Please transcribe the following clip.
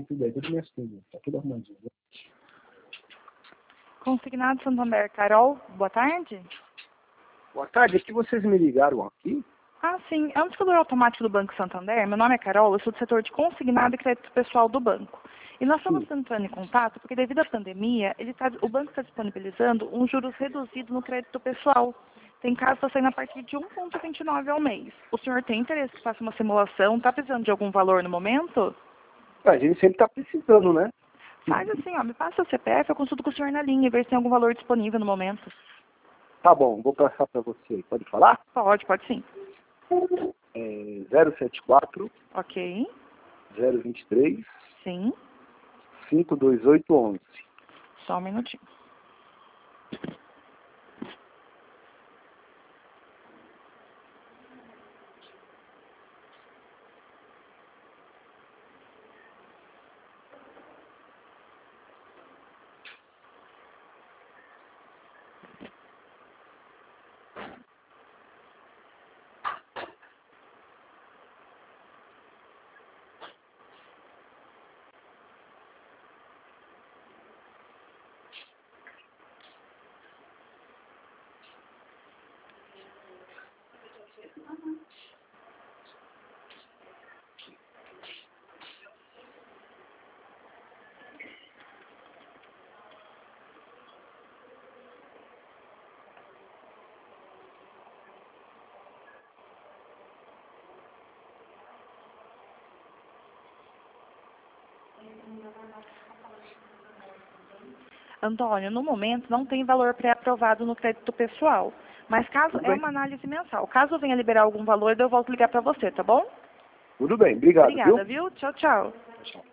tudo aí, tudo minhas coisas. Tá tudo arrumadinho. Consignado Santander, Carol, boa tarde. Boa tarde, é que vocês me ligaram aqui? Ah, sim. É um distribuidor automático do Banco Santander. Meu nome é Carol, eu sou do setor de consignado e crédito pessoal do banco. E nós estamos entrando em contato porque, devido à pandemia, o banco está disponibilizando um juros reduzido no crédito pessoal. Tem casos saindo a partir de 1,29 ao mês. O senhor tem interesse que faça uma simulação? Está precisando de algum valor no momento? A gente sempre tá precisando, né? Faz assim, ó, me passa o CPF, eu consulto com o senhor na linha e ver se tem algum valor disponível no momento. Tá bom, vou passar pra você. Pode falar? Pode sim. É 074 Ok, 023 sim. 52811. Só um minutinho. Antônio, no momento não tem valor pré-aprovado no crédito pessoal, mas caso é uma análise mensal. Caso venha liberar algum valor, eu volto a ligar para você, tá bom? Tudo bem, obrigado, Obrigada, viu? viu? Tchau, tchau. Tchau.